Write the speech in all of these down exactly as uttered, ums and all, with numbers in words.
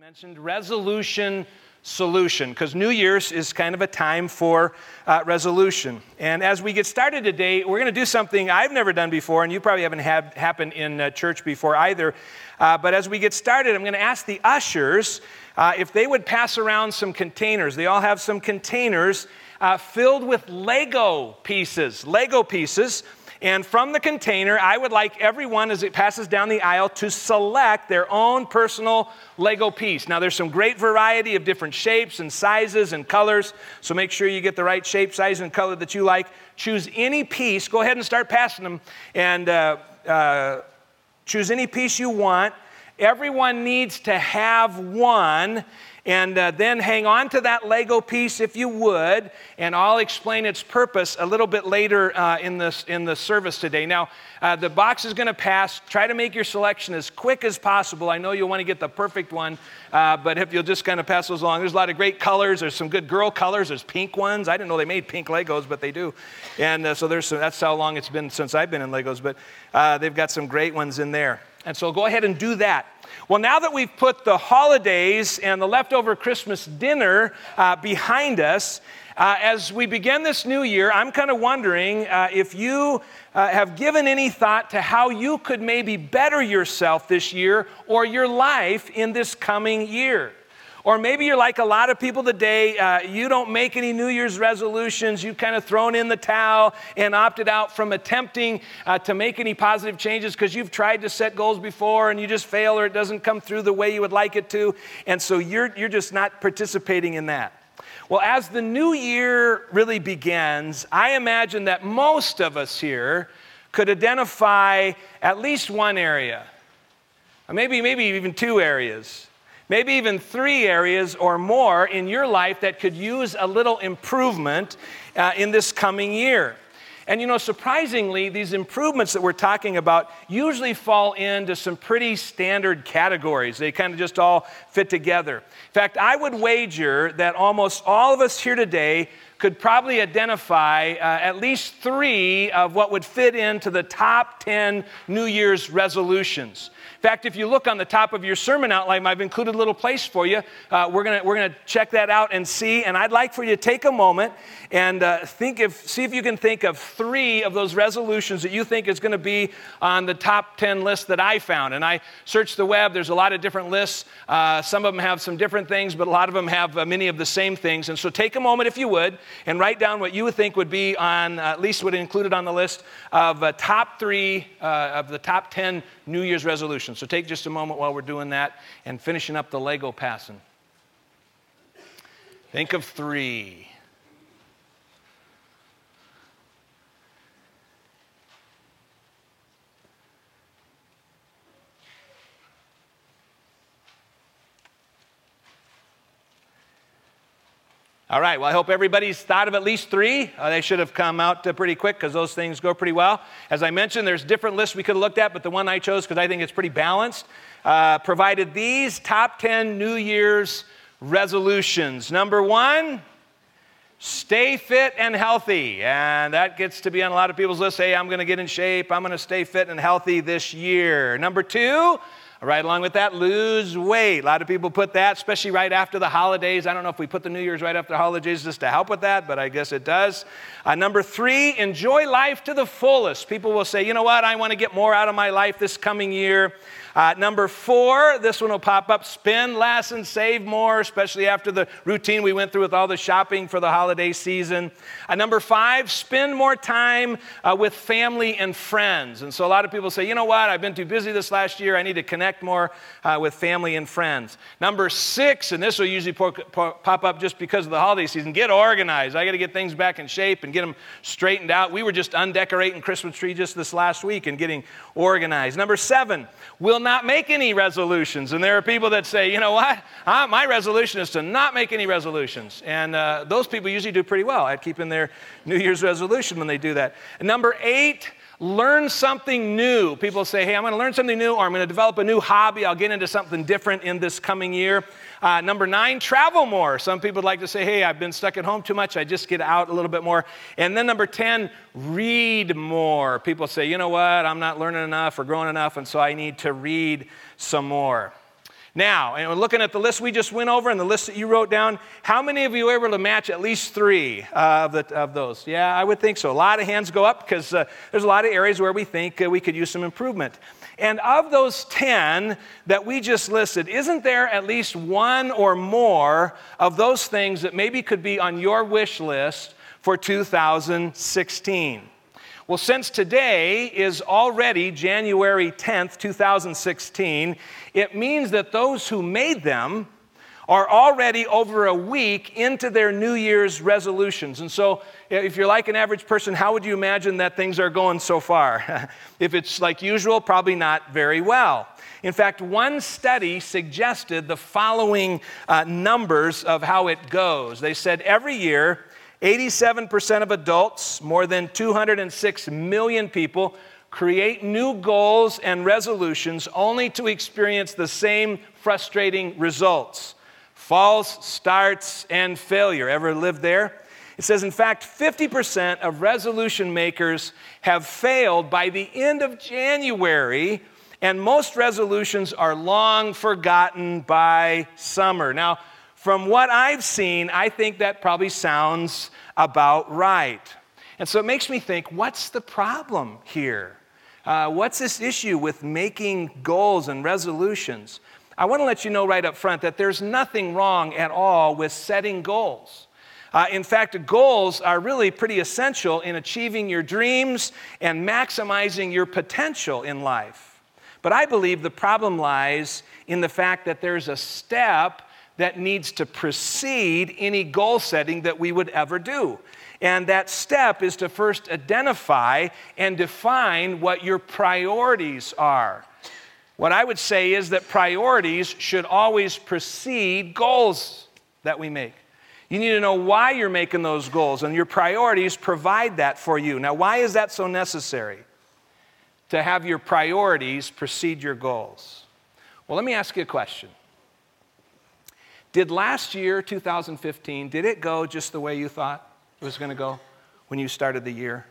mentioned resolution solution, because New Year's is kind of a time for uh, resolution. And as we get started today, we're going to do something I've never done before, and you probably haven't had happen in uh, church before either. Uh, but as we get started, I'm going to ask the ushers uh, if they would pass around some containers. They all have some containers uh, filled with Lego pieces, Lego pieces. And from the container, I would like everyone, as it passes down the aisle, to select their own personal Lego piece. Now, there's some great variety of different shapes and sizes and colors, so make sure you get the right shape, size, and color that you like. Choose any piece. Go ahead and start passing them, and uh, uh, choose any piece you want. Everyone needs to have one. And uh, then hang on to that Lego piece if you would, and I'll explain its purpose a little bit later uh, in, this, in the service today. Now, uh, the box is going to pass. Try to make your selection as quick as possible. I know you'll want to get the perfect one, uh, but if you'll just kind of pass those along. There's a lot of great colors. There's some good girl colors. There's pink ones. I didn't know they made pink Legos, but they do. And uh, so there's some, that's how long it's been since I've been in Legos, but uh, they've got some great ones in there. And so go ahead and do that. Well, now that we've put the holidays and the leftover Christmas dinner uh, behind us, uh, as we begin this new year, I'm kind of wondering uh, if you uh, have given any thought to how you could maybe better yourself this year or your life in this coming year. Or maybe you're like a lot of people today, uh, you don't make any New Year's resolutions, you've kind of thrown in the towel and opted out from attempting uh, to make any positive changes because you've tried to set goals before and you just fail or it doesn't come through the way you would like it to, and so you're, you're just not participating in that. Well, as the new year really begins, I imagine that most of us here could identify at least one area, or maybe, maybe even two areas. Maybe even three areas or more in your life that could use a little improvement uh, in this coming year. And you know, surprisingly, these improvements that we're talking about usually fall into some pretty standard categories. They kind of just all fit together. In fact, I would wager that almost all of us here today could probably identify uh, at least three of what would fit into the top ten New Year's resolutions. In fact, if you look on the top of your sermon outline, I've included a little place for you. Uh, we're gonna we're gonna check that out and see. And I'd like for you to take a moment and uh, think if see if you can think of three of those resolutions that you think is going to be on the top ten list that I found. And I searched the web. There's a lot of different lists. Uh, some of them have some different things, but a lot of them have uh, many of the same things. And so take a moment, if you would, and write down what you would think would be on uh, at least what included on the list of uh, top three uh, of the top ten New Year's resolutions. So take just a moment while we're doing that and finishing up the Lego passing. Think of three. All right, well, I hope everybody's thought of at least three. Uh, they should have come out uh, pretty quick because those things go pretty well. As I mentioned, there's different lists we could have looked at, but the one I chose, because I think it's pretty balanced, uh, provided these top ten New Year's resolutions. Number one, stay fit and healthy. And that gets to be on a lot of people's lists. Hey, I'm going to get in shape. I'm going to stay fit and healthy this year. Number two, right along with that, lose weight. A lot of people put that, especially right after the holidays. I don't know if we put the New Year's right after the holidays just to help with that, but I guess it does. Uh, number three, enjoy life to the fullest. People will say, you know what, I want to get more out of my life this coming year. Uh, number four, this one will pop up, spend less and save more, especially after the routine we went through with all the shopping for the holiday season. Uh, number five, spend more time uh, with family and friends. And so a lot of people say, you know what, I've been too busy this last year. I need to connect more uh, with family and friends. Number six, and this will usually po- po- pop up just because of the holiday season, get organized. I got to get things back in shape and get them straightened out. We were just undecorating Christmas tree just this last week and getting organized. Number seven, will not make any resolutions. And there are people that say, you know what, uh, my resolution is to not make any resolutions. And uh, those people usually do pretty well at keeping their New Year's resolution when they do that. And number eight, learn something new. People say, hey, I'm going to learn something new, or I'm going to develop a new hobby. I'll get into something different in this coming year. Uh, number nine, travel more. Some people like to say, hey, I've been stuck at home too much. I just get out a little bit more. And then number ten, read more. People say, you know what, I'm not learning enough or growing enough, and so I need to read some more. Now, and looking at the list we just went over and the list that you wrote down, how many of you were able to match at least three uh, of, the, of those? Yeah, I would think so. A lot of hands go up because uh, there's a lot of areas where we think uh, we could use some improvement. And of those ten that we just listed, isn't there at least one or more of those things that maybe could be on your wish list for two thousand sixteen? Well, since today is already January tenth, two thousand sixteen, it means that those who made them are already over a week into their New Year's resolutions. And so if you're like an average person, how would you imagine that things are going so far? If it's like usual, probably not very well. In fact, one study suggested the following uh, numbers of how it goes. They said every year, eighty-seven percent of adults, more than two hundred six million people, create new goals and resolutions only to experience the same frustrating results. False starts and failure. Ever lived there? It says, in fact, fifty percent of resolution makers have failed by the end of January, and most resolutions are long forgotten by summer. Now, from what I've seen, I think that probably sounds about right. And so it makes me think, what's the problem here? Uh, what's this issue with making goals and resolutions? I want to let you know right up front that there's nothing wrong at all with setting goals. Uh, in fact, goals are really pretty essential in achieving your dreams and maximizing your potential in life. But I believe the problem lies in the fact that there's a step that needs to precede any goal setting that we would ever do. And that step is to first identify and define what your priorities are. What I would say is that priorities should always precede goals that we make. You need to know why you're making those goals, and your priorities provide that for you. Now, why is that so necessary? To have your priorities precede your goals. Well, let me ask you a question. Did last year, two thousand fifteen, did it go just the way you thought it was going to go when you started the year?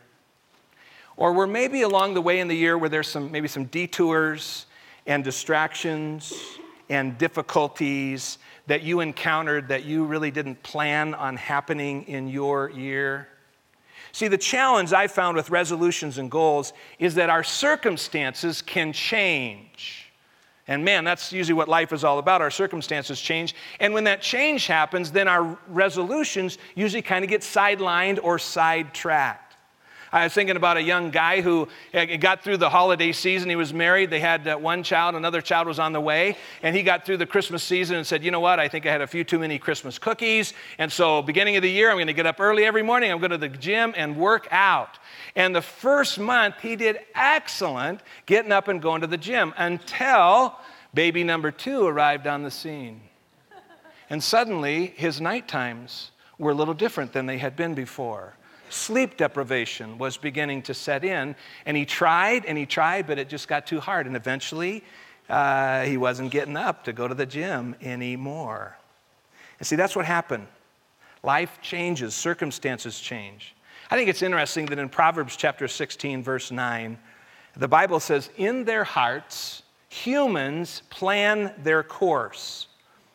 Or were maybe along the way in the year where there's some maybe some detours and distractions and difficulties that you encountered that you really didn't plan on happening in your year? See, the challenge I found with resolutions and goals is that our circumstances can change. And man, that's usually what life is all about. Our circumstances change. And when that change happens, then our resolutions usually kind of get sidelined or sidetracked. I was thinking about a young guy who got through the holiday season. He was married. They had one child. Another child was on the way. And he got through the Christmas season and said, you know what? I think I had a few too many Christmas cookies. And so beginning of the year, I'm going to get up early every morning. I'm going to the gym and work out. And the first month, he did excellent getting up and going to the gym until baby number two arrived on the scene. And suddenly, his night times were a little different than they had been before. Sleep deprivation was beginning to set in, and he tried and he tried, but it just got too hard. And eventually, uh, he wasn't getting up to go to the gym anymore. And see, that's what happened. Life changes, circumstances change. I think it's interesting that in Proverbs chapter sixteen, verse nine, the Bible says, in their hearts, humans plan their course,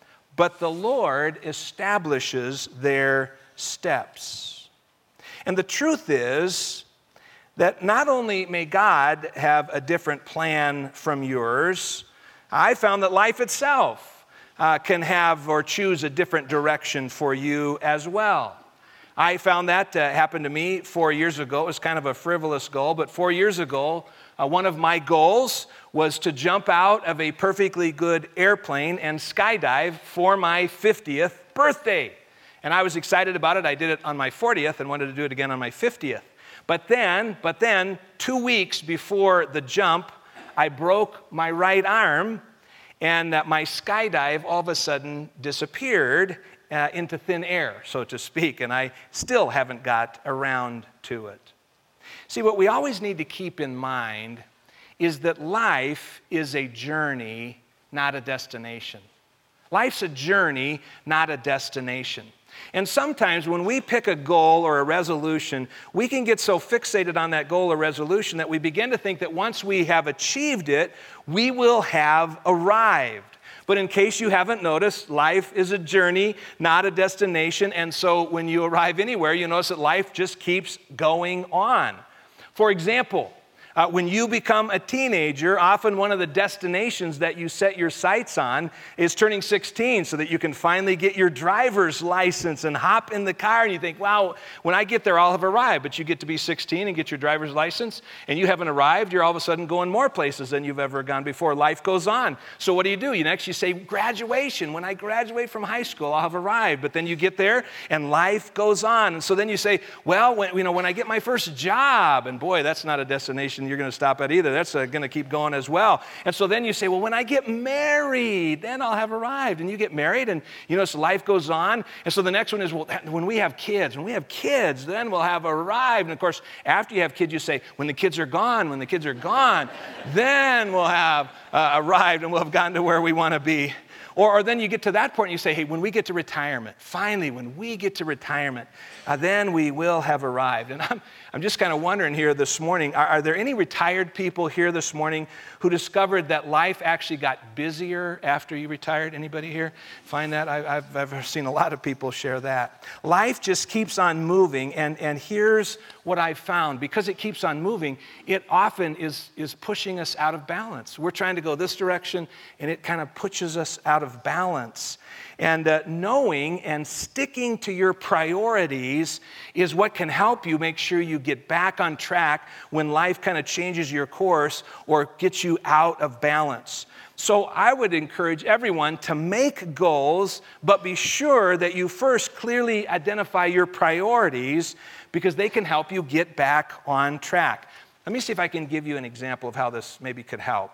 but the Lord establishes their steps. And the truth is that not only may God have a different plan from yours, I found that life itself uh, can have or choose a different direction for you as well. I found that uh, happened to me four years ago. It was kind of a frivolous goal, but four years ago, uh, one of my goals was to jump out of a perfectly good airplane and skydive for my fiftieth birthday. And I was excited about it. I did it on my fortieth and wanted to do it again on my fiftieth. But then, but then, two weeks before the jump, I broke my right arm, and uh, my skydive all of a sudden disappeared uh, into thin air, so to speak, and I still haven't got around to it. See, what we always need to keep in mind is that life is a journey, not a destination. Life's a journey, not a destination. And sometimes when we pick a goal or a resolution, we can get so fixated on that goal or resolution that we begin to think that once we have achieved it, we will have arrived. But in case you haven't noticed, life is a journey, not a destination. And so when you arrive anywhere, you notice that life just keeps going on. For example, Uh, when you become a teenager, often one of the destinations that you set your sights on is turning sixteen so that you can finally get your driver's license and hop in the car and you think, wow, when I get there, I'll have arrived. But you get to be sixteen and get your driver's license and you haven't arrived. You're all of a sudden going more places than you've ever gone before. Life goes on. So what do you do? You next you say, graduation. When I graduate from high school, I'll have arrived. But then you get there and life goes on. And so then you say, well, when, you know, when I get my first job, and boy, that's not a destination you're going to stop at either. That's uh, going to keep going as well. And so then you say, well, when I get married, then I'll have arrived. And you get married and, you know, so life goes on. And so the next one is, well, when we have kids, when we have kids, then we'll have arrived. And of course, after you have kids, you say, when the kids are gone, when the kids are gone, then we'll have uh, arrived and we'll have gotten to where we want to be. Or, or then you get to that point and you say, hey, when we get to retirement, finally, when we get to retirement, uh, then we will have arrived. And I'm, I'm just kind of wondering here this morning, are, are there any retired people here this morning who discovered that life actually got busier after you retired? Anybody here find that? I, I've, I've seen a lot of people share that. Life just keeps on moving, and, and here's what I've found. Because it keeps on moving, it often is, is pushing us out of balance. We're trying to go this direction, and it kind of pushes us out of balance. And uh, knowing and sticking to your priorities is what can help you make sure you get back on track when life kind of changes your course or gets you out of balance. So I would encourage everyone to make goals, but be sure that you first clearly identify your priorities because they can help you get back on track. Let me see if I can give you an example of how this maybe could help.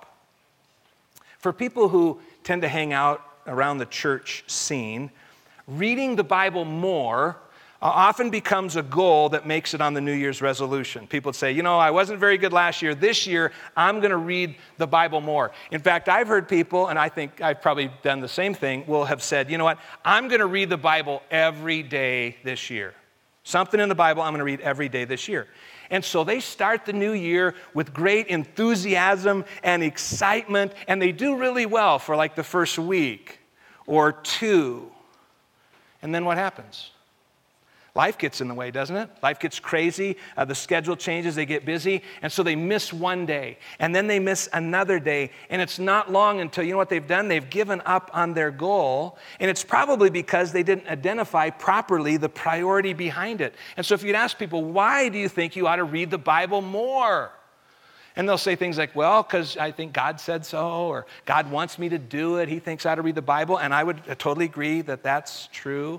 For people who tend to hang out around the church scene, reading the Bible more uh, often becomes a goal that makes it on the New Year's resolution. People say, you know, I wasn't very good last year. This year, I'm going to read the Bible more. In fact, I've heard people, and I think I've probably done the same thing, will have said, you know what, I'm going to read the Bible every day this year. Something in the Bible I'm going to read every day this year. And so they start the new year with great enthusiasm and excitement, and they do really well for like the first week or two. And then what happens? Life gets in the way, doesn't it? Life gets crazy. Uh, the schedule changes. They get busy. And so they miss one day. And then they miss another day. And it's not long until, you know what they've done? They've given up on their goal. And it's probably because they didn't identify properly the priority behind it. And so if you'd ask people, why do you think you ought to read the Bible more? And they'll say things like, well, because I think God said so, or God wants me to do it. He thinks I ought to read the Bible. And I would totally agree that that's true.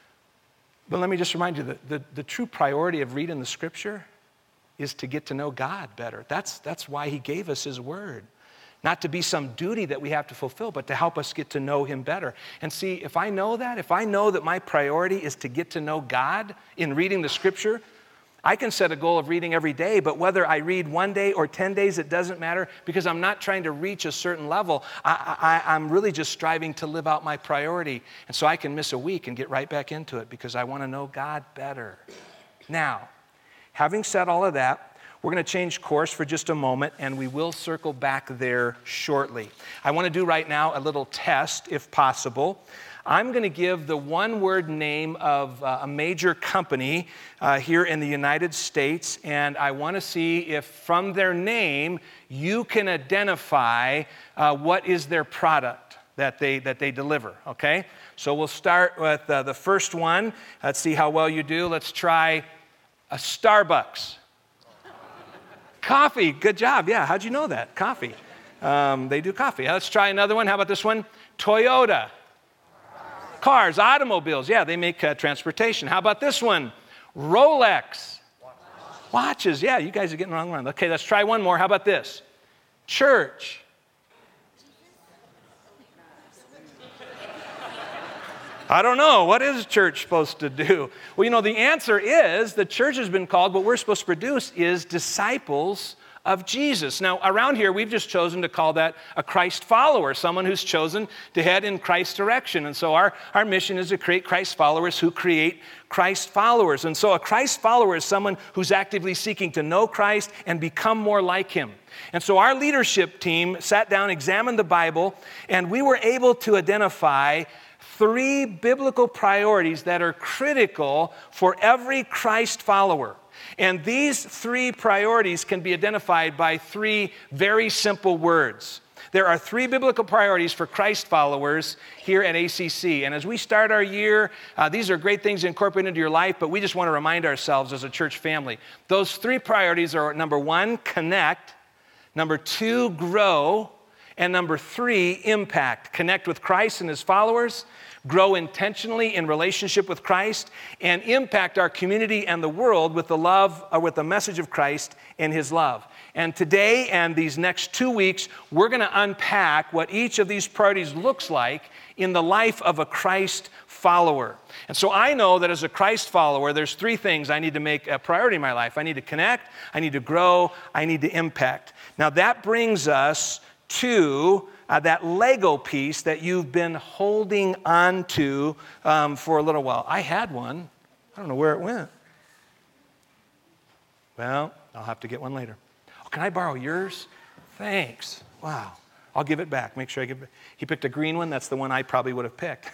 But let me just remind you that the, the true priority of reading the Scripture is to get to know God better. That's, that's why He gave us His Word. Not to be some duty that we have to fulfill, but to help us get to know Him better. And see, if I know that, if I know that my priority is to get to know God in reading the Scripture, I can set a goal of reading every day, but whether I read one day or ten days, it doesn't matter because I'm not trying to reach a certain level. I, I, I'm really just striving to live out my priority. And so I can miss a week and get right back into it because I want to know God better. Now, having said all of that, we're going to change course for just a moment, and we will circle back there shortly. I want to do right now a little test, if possible. I'm going to give the one-word name of uh, a major company uh, here in the United States, and I want to see if from their name you can identify uh, what is their product that they that they deliver, okay? So we'll start with uh, the first one. Let's see how well you do. Let's try a Starbucks. Coffee, good job. Yeah, how'd you know that? Coffee. Um, they do coffee. Let's try another one. How about this one? Toyota. Cars, automobiles, yeah, they make uh, transportation. How about this one? Rolex. Watches, yeah, you guys are getting wrong one. Okay, let's try one more. How about this? Church. I don't know. What is church supposed to do? Well, you know, the answer is the church has been called, what we're supposed to produce is disciples of Jesus. Now, around here, we've just chosen to call that a Christ follower, someone who's chosen to head in Christ's direction. And so our, our mission is to create Christ followers who create Christ followers. And so a Christ follower is someone who's actively seeking to know Christ and become more like him. And so our leadership team sat down, examined the Bible, and we were able to identify three biblical priorities that are critical for every Christ follower. And these three priorities can be identified by three very simple words. There are three biblical priorities for Christ followers here at A C C. And as we start our year, uh, these are great things to incorporate into your life, but we just want to remind ourselves as a church family. Those three priorities are, number one, connect. Number two, grow. And number three, impact. Connect with Christ and his followers, grow intentionally in relationship with Christ, and impact our community and the world with the love, or with the message of Christ and his love. And today and these next two weeks, we're going to unpack what each of these priorities looks like in the life of a Christ follower. And so I know that as a Christ follower, there's three things I need to make a priority in my life. I need to connect, I need to grow, I need to impact. Now that brings us to uh, that Lego piece that you've been holding on to um, for a little while. I had one. I don't know where it went. Well, I'll have to get one later. Oh, can I borrow yours? Thanks. Wow. I'll give it back. Make sure I give it back. He picked a green one. That's the one I probably would have picked.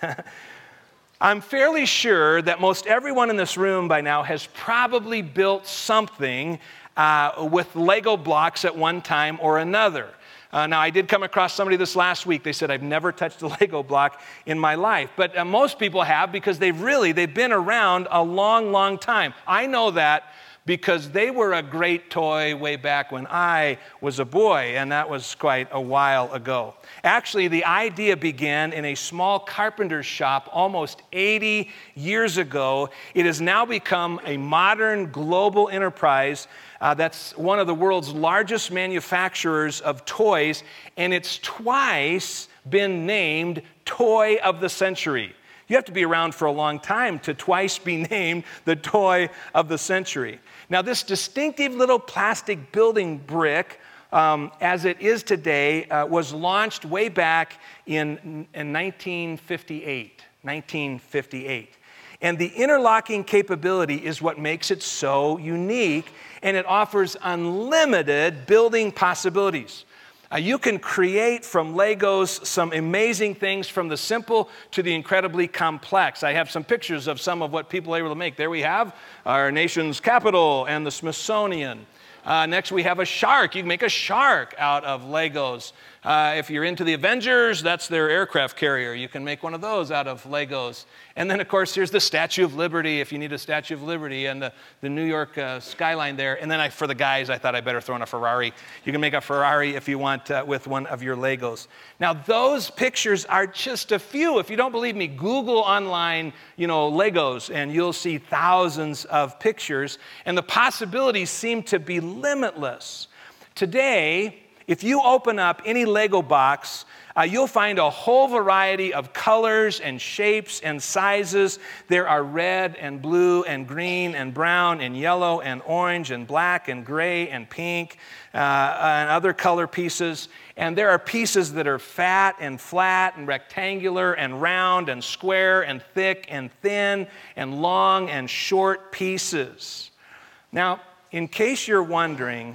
I'm fairly sure that most everyone in this room by now has probably built something uh, with Lego blocks at one time or another. Uh, now, I did come across somebody this last week. They said, I've never touched a Lego block in my life. But uh, most people have, because they've really, they've been around a long, long time. I know that because they were a great toy way back when I was a boy, and that was quite a while ago. Actually, the idea began in a small carpenter's shop almost eighty years ago. It has now become a modern global enterprise uh, that's one of the world's largest manufacturers of toys, and it's twice been named Toy of the Century. You have to be around for a long time to twice be named the Toy of the Century. Now, this distinctive little plastic building brick, um, as it is today, uh, was launched way back in, in nineteen fifty-eight. nineteen fifty-eight. And the interlocking capability is what makes it so unique, and it offers unlimited building possibilities. Uh, you can create from Legos some amazing things, from the simple to the incredibly complex. I have some pictures of some of what people are able to make. There we have our nation's capital and the Smithsonian. Uh, next, we have a shark. You can make a shark out of Legos. Uh, if you're into the Avengers, that's their aircraft carrier. You can make one of those out of Legos. And then, of course, here's the Statue of Liberty, if you need a Statue of Liberty, and the, the New York uh, skyline there. And then I, for the guys, I thought I'd better throw in a Ferrari. You can make a Ferrari if you want uh, with one of your Legos. Now, those pictures are just a few. If you don't believe me, Google online, you know, Legos, and you'll see thousands of pictures. And the possibilities seem to be limitless. Today, if you open up any Lego box, uh, you'll find a whole variety of colors and shapes and sizes. There are red and blue and green and brown and yellow and orange and black and gray and pink uh, and other color pieces. And there are pieces that are fat and flat and rectangular and round and square and thick and thin and long and short pieces. Now, in case you're wondering,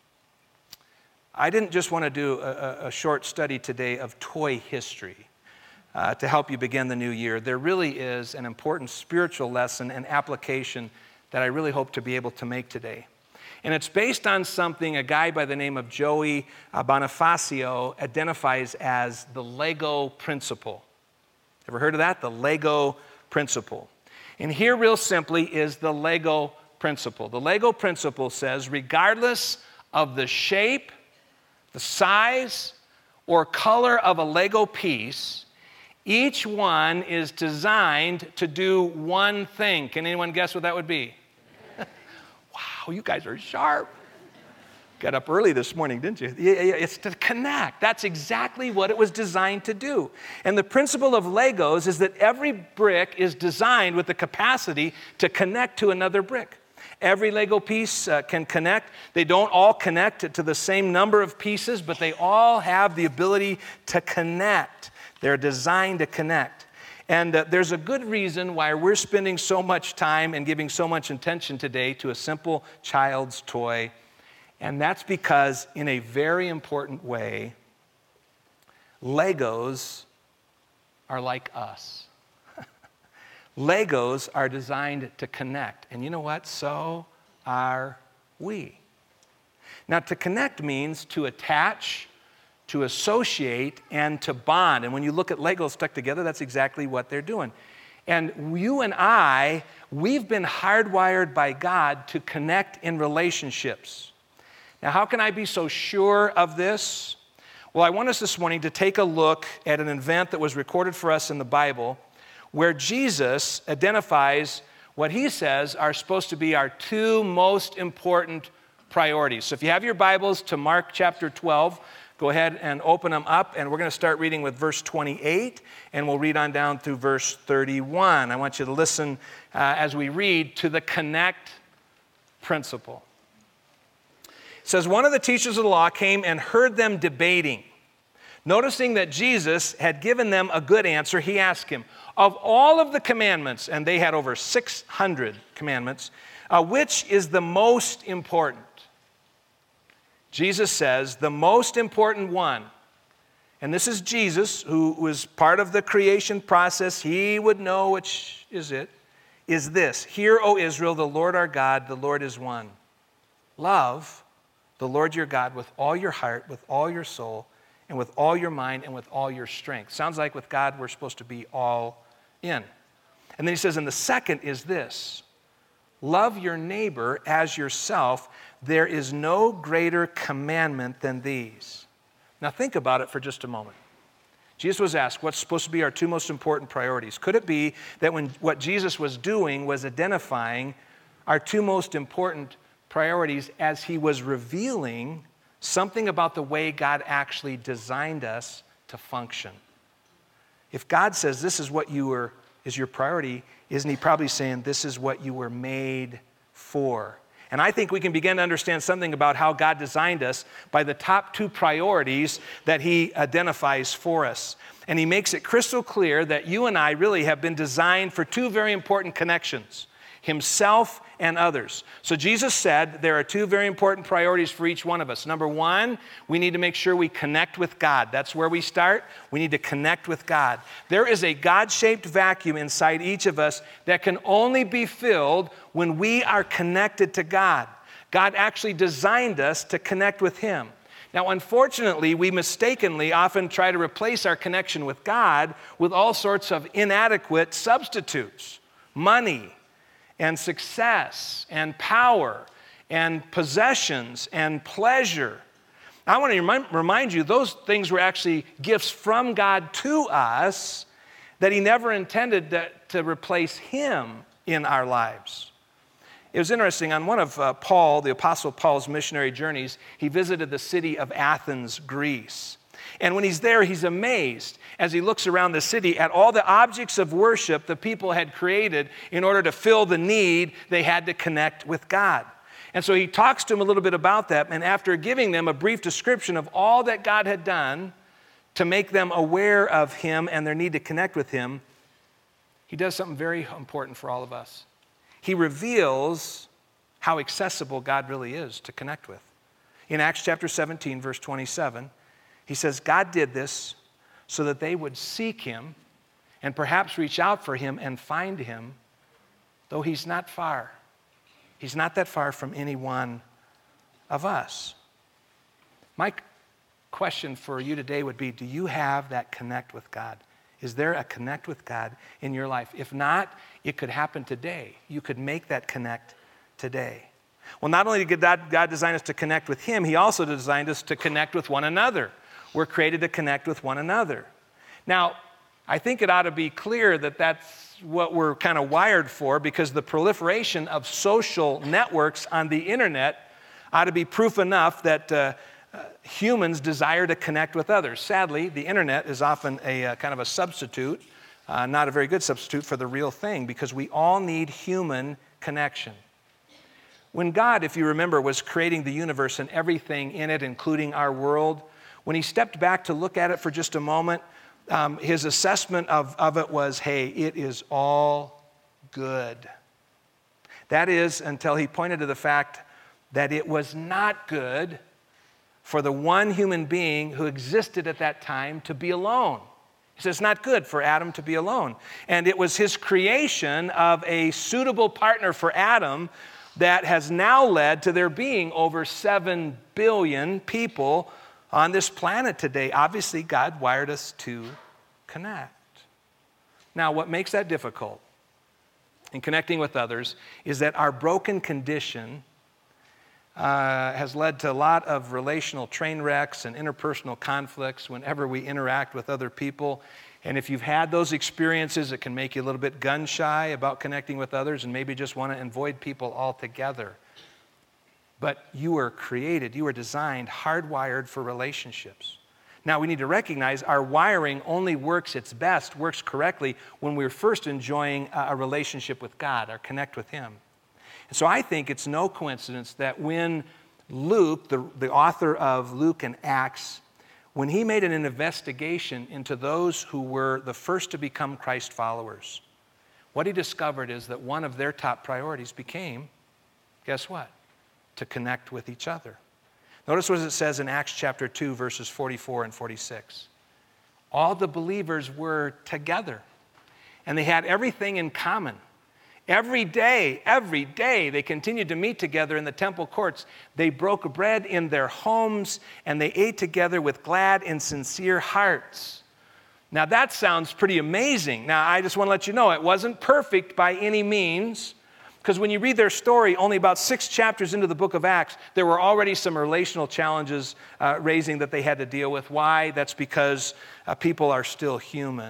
I didn't just want to do a, a short study today of toy history uh, to help you begin the new year. There really is an important spiritual lesson and application that I really hope to be able to make today. And it's based on something a guy by the name of Joey uh, Bonifacio identifies as the Lego principle. Ever heard of that? The Lego principle. And here, real simply, is the Lego principle. The Lego principle says, regardless of the shape, the size, or color of a Lego piece, each one is designed to do one thing. Can anyone guess what that would be? Wow, you guys are sharp. Got up early this morning, didn't you? Yeah, yeah, it's to connect. That's exactly what it was designed to do. And the principle of Legos is that every brick is designed with the capacity to connect to another brick. Every Lego piece uh, can connect. They don't all connect to the same number of pieces, but they all have the ability to connect. They're designed to connect. And uh, there's a good reason why we're spending so much time and giving so much attention today to a simple child's toy. And that's because, in a very important way, Legos are like us. Legos are designed to connect. And you know what? So are we. Now, to connect means to attach, to associate, and to bond. And when you look at Legos stuck together, that's exactly what they're doing. And you and I, we've been hardwired by God to connect in relationships. Now, how can I be so sure of this? Well, I want us this morning to take a look at an event that was recorded for us in the Bible where Jesus identifies what he says are supposed to be our two most important priorities. So if you have your Bibles to Mark chapter twelve, go ahead and open them up, and we're going to start reading with verse twenty-eight, and we'll read on down through verse thirty-one. I want you to listen uh, as we read to the connect principle. It says, one of the teachers of the law came and heard them debating. Noticing that Jesus had given them a good answer, he asked him, of all of the commandments, and they had over six hundred commandments, uh, which is the most important? Jesus says, the most important one, and this is Jesus, who was part of the creation process, he would know which is it, is this: Hear, O Israel, the Lord our God, the Lord is one. Love the Lord your God with all your heart, with all your soul, and with all your mind, and with all your strength. Sounds like with God we're supposed to be all in. And then he says, and the second is this: love your neighbor as yourself. There is no greater commandment than these. Now think about it for just a moment. Jesus was asked what's supposed to be our two most important priorities. Could it be that when what Jesus was doing was identifying our two most important priorities as he was revealing something about the way God actually designed us to function? If God says this is what you were is your priority, isn't he probably saying this is what you were made for? And I think we can begin to understand something about how God designed us by the top two priorities that he identifies for us. And he makes it crystal clear that you and I really have been designed for two very important connections: himself and others. So Jesus said there are two very important priorities for each one of us. Number one, we need to make sure we connect with God. That's where we start. We need to connect with God. There is a God-shaped vacuum inside each of us that can only be filled when we are connected to God. God actually designed us to connect with him. Now, unfortunately, we mistakenly often try to replace our connection with God with all sorts of inadequate substitutes: money, and success, and power, and possessions, and pleasure. I want to remind, remind you, those things were actually gifts from God to us that he never intended to, to replace him in our lives. It was interesting, on one of uh, Paul, the Apostle Paul's missionary journeys, he visited the city of Athens, Greece. And when he's there, he's amazed as he looks around the city at all the objects of worship the people had created in order to fill the need they had to connect with God. And so he talks to them a little bit about that, and after giving them a brief description of all that God had done to make them aware of him and their need to connect with him, he does something very important for all of us. He reveals how accessible God really is to connect with. In Acts chapter seventeen, verse twenty-seven, he says, God did this so that they would seek him and perhaps reach out for him and find him, though he's not far. He's not that far from any one of us. My question for you today would be, do you have that connect with God? Is there a connect with God in your life? If not, it could happen today. You could make that connect today. Well, not only did God, God design us to connect with him, he also designed us to connect with one another. We're created to connect with one another. Now, I think it ought to be clear that that's what we're kind of wired for, because the proliferation of social networks on the internet ought to be proof enough that uh, uh, humans desire to connect with others. Sadly, the internet is often a uh, kind of a substitute, uh, not a very good substitute for the real thing, because we all need human connection. When God, if you remember, was creating the universe and everything in it, including our world, when he stepped back to look at it for just a moment, um, his assessment of, of it was, hey, it is all good. That is, until he pointed to the fact that it was not good for the one human being who existed at that time to be alone. He says it's not good for Adam to be alone. And it was his creation of a suitable partner for Adam that has now led to there being over seven billion people on this planet today. Obviously, God wired us to connect. Now, what makes that difficult in connecting with others is that our broken condition uh, has led to a lot of relational train wrecks and interpersonal conflicts whenever we interact with other people. And if you've had those experiences, it can make you a little bit gun shy about connecting with others and maybe just want to avoid people altogether. But you were created, you were designed, hardwired for relationships. Now, we need to recognize our wiring only works its best, works correctly, when we're first enjoying a relationship with God, our connect with Him. And so I think it's no coincidence that when Luke, the, the author of Luke and Acts, when he made an investigation into those who were the first to become Christ followers, what he discovered is that one of their top priorities became, guess what? To connect with each other. Notice what it says in Acts chapter two, verses forty-four and forty-six. All the believers were together, and they had everything in common. Every day, every day, they continued to meet together in the temple courts. They broke bread in their homes, and they ate together with glad and sincere hearts. Now, that sounds pretty amazing. Now, I just want to let you know, it wasn't perfect by any means, because when you read their story, only about six chapters into the book of Acts, there were already some relational challenges uh, raising that they had to deal with. Why? That's because uh, people are still human.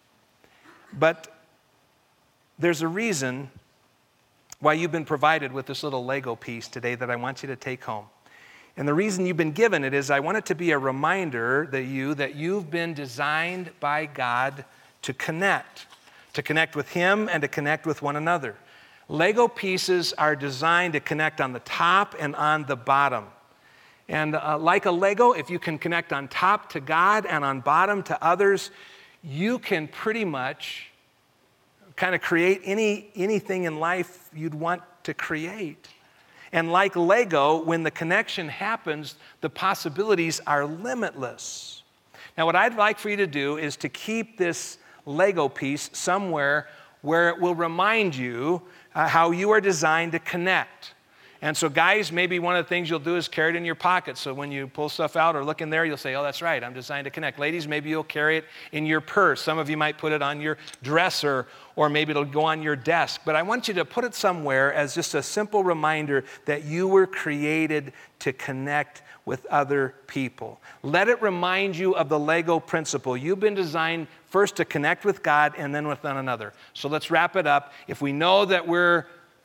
But there's a reason why you've been provided with this little Lego piece today that I want you to take home. And the reason you've been given it is I want it to be a reminder that you that you've been designed by God to connect, to connect with Him and to connect with one another. Lego pieces are designed to connect on the top and on the bottom. And uh, like a Lego, if you can connect on top to God and on bottom to others, you can pretty much kind of create any anything in life you'd want to create. And like Lego, when the connection happens, the possibilities are limitless. Now, what I'd like for you to do is to keep this Lego piece somewhere where it will remind you uh, how you are designed to connect. And so, guys, maybe one of the things you'll do is carry it in your pocket. So when you pull stuff out or look in there, you'll say, oh, that's right, I'm designed to connect. Ladies, maybe you'll carry it in your purse. Some of you might put it on your dresser, or maybe it'll go on your desk. But I want you to put it somewhere as just a simple reminder that you were created to connect with other people. Let it remind you of the Lego principle. You've been designed first to connect with God and then with one another. So let's wrap it up. If we know that we're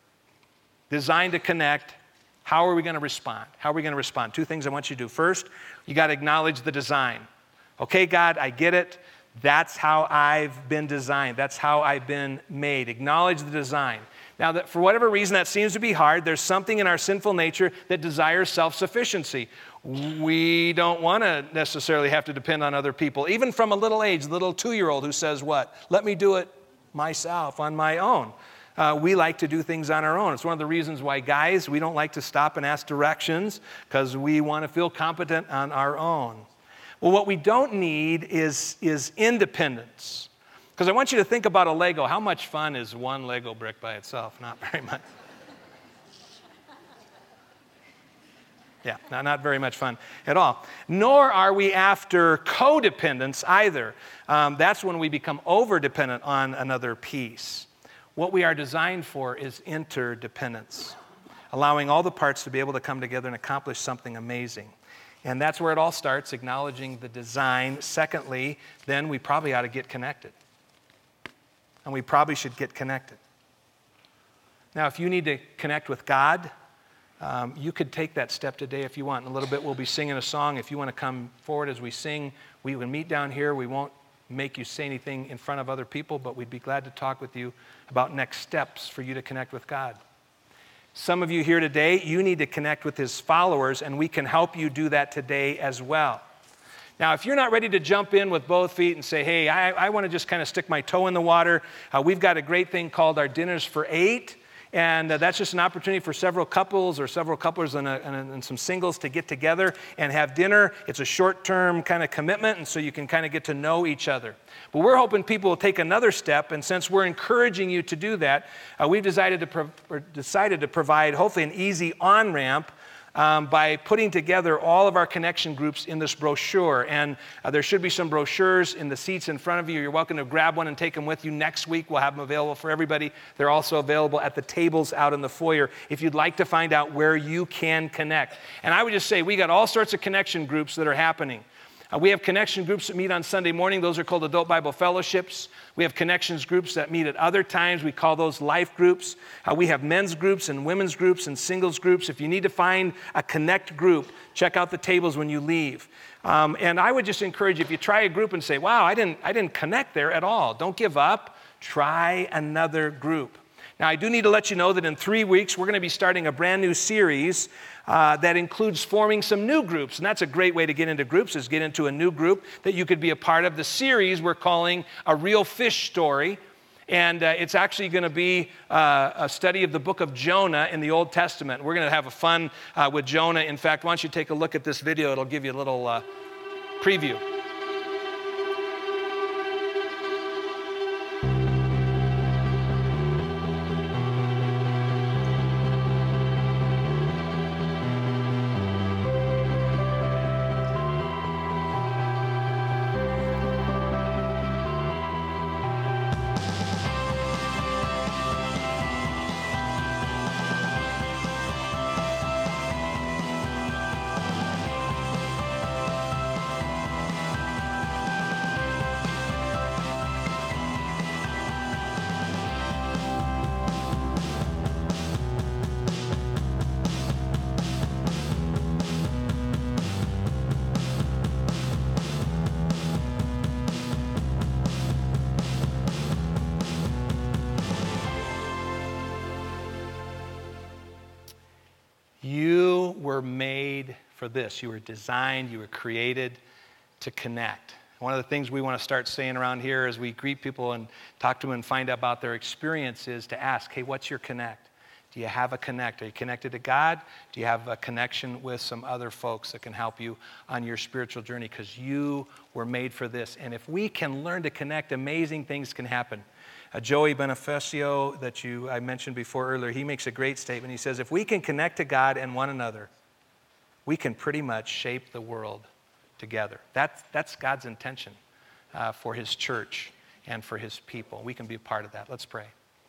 designed to connect, how are we going to respond? How are we going to respond? Two things I want you to do. First, you got to acknowledge the design. Okay, God, I get it. That's how I've been designed. That's how I've been made. Acknowledge the design. Now, that for whatever reason that seems to be hard, there's something in our sinful nature that desires self-sufficiency. We don't want to necessarily have to depend on other people. Even from a little age, the little two-year-old who says what? Let me do it myself on my own. Uh, we like to do things on our own. It's one of the reasons why, guys, we don't like to stop and ask directions, because we want to feel competent on our own. Well, what we don't need is, is independence. Because I want you to think about a Lego. How much fun is one Lego brick by itself? Not very much. Yeah, not, not very much fun at all. Nor are we after codependence either. Um, that's when we become over-dependent on another piece. What we are designed for is interdependence, allowing all the parts to be able to come together and accomplish something amazing. And that's where it all starts, acknowledging the design. Secondly, then we probably ought to get connected. And we probably should get connected. Now, if you need to connect with God, um, you could take that step today if you want. In a little bit, we'll be singing a song. If you want to come forward as we sing, we will meet down here. We won't make you say anything in front of other people, but we'd be glad to talk with you about next steps for you to connect with God. Some of you here today, you need to connect with his followers, and we can help you do that today as well. Now, if you're not ready to jump in with both feet and say, hey, I, I want to just kind of stick my toe in the water, uh, we've got a great thing called our Dinners for Eight. And uh, that's just an opportunity for several couples or several couples and, a, and, and some singles to get together and have dinner. It's a short-term kind of commitment, and so you can kind of get to know each other. But we're hoping people will take another step, and since we're encouraging you to do that, uh, we've decided to, pro- decided to provide hopefully an easy on-ramp Um, by putting together all of our connection groups in this brochure. And uh, there should be some brochures in the seats in front of you. You're welcome to grab one and take them with you. Next week, we'll have them available for everybody. They're also available at the tables out in the foyer if you'd like to find out where you can connect. And I would just say, we got all sorts of connection groups that are happening. Uh, we have connection groups that meet on Sunday morning. Those are called Adult Bible Fellowships. We have connections groups that meet at other times. We call those life groups. Uh, we have men's groups and women's groups and singles groups. If you need to find a connect group, check out the tables when you leave. Um, and I would just encourage you, if you try a group and say, wow, I didn't, I didn't connect there at all, don't give up. Try another group. Now, I do need to let you know that in three weeks, we're going to be starting a brand new series uh, that includes forming some new groups. And that's a great way to get into groups, is get into a new group that you could be a part of. The series we're calling A Real Fish Story. And uh, it's actually going to be uh, a study of the book of Jonah in the Old Testament. We're going to have a fun uh, with Jonah. In fact, why don't you take a look at this video? It'll give you a little uh, preview. You were made for this. You were designed, you were created to connect. One of the things we want to start saying around here as we greet people and talk to them and find out about their experience is to ask, hey, what's your connect? Do you have a connect? Are you connected to God? Do you have a connection with some other folks that can help you on your spiritual journey? Because you were made for this. And if we can learn to connect, amazing things can happen. Uh, Joey Bonifacio, that you I mentioned before earlier, he makes a great statement. He says, if we can connect to God and one another, we can pretty much shape the world together. That's, that's God's intention uh, for his church and for his people. We can be a part of that. Let's pray.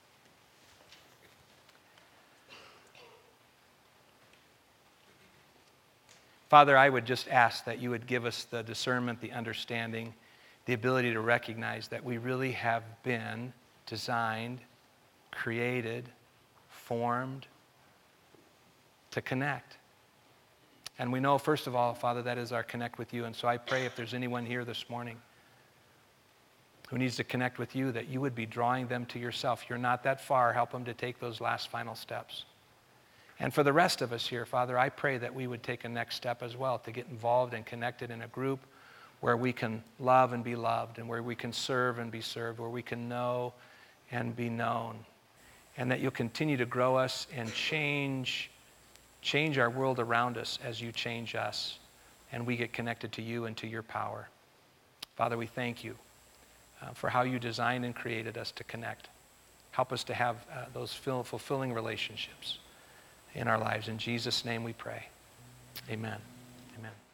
Father, I would just ask that you would give us the discernment, the understanding, the ability to recognize that we really have been designed, created, formed to connect. And we know, first of all, Father, that is our connect with you. And so I pray if there's anyone here this morning who needs to connect with you, that you would be drawing them to yourself. You're not that far. Help them to take those last final steps. And for the rest of us here, Father, I pray that we would take a next step as well to get involved and connected in a group where we can love and be loved, and where we can serve and be served, where we can know and be known. And that you'll continue to grow us and change, change our world around us as you change us, and we get connected to you and to your power. Father, we thank you uh, for how you designed and created us to connect. Help us to have uh, those fulfilling relationships in our lives. In Jesus' name we pray. Amen. Amen.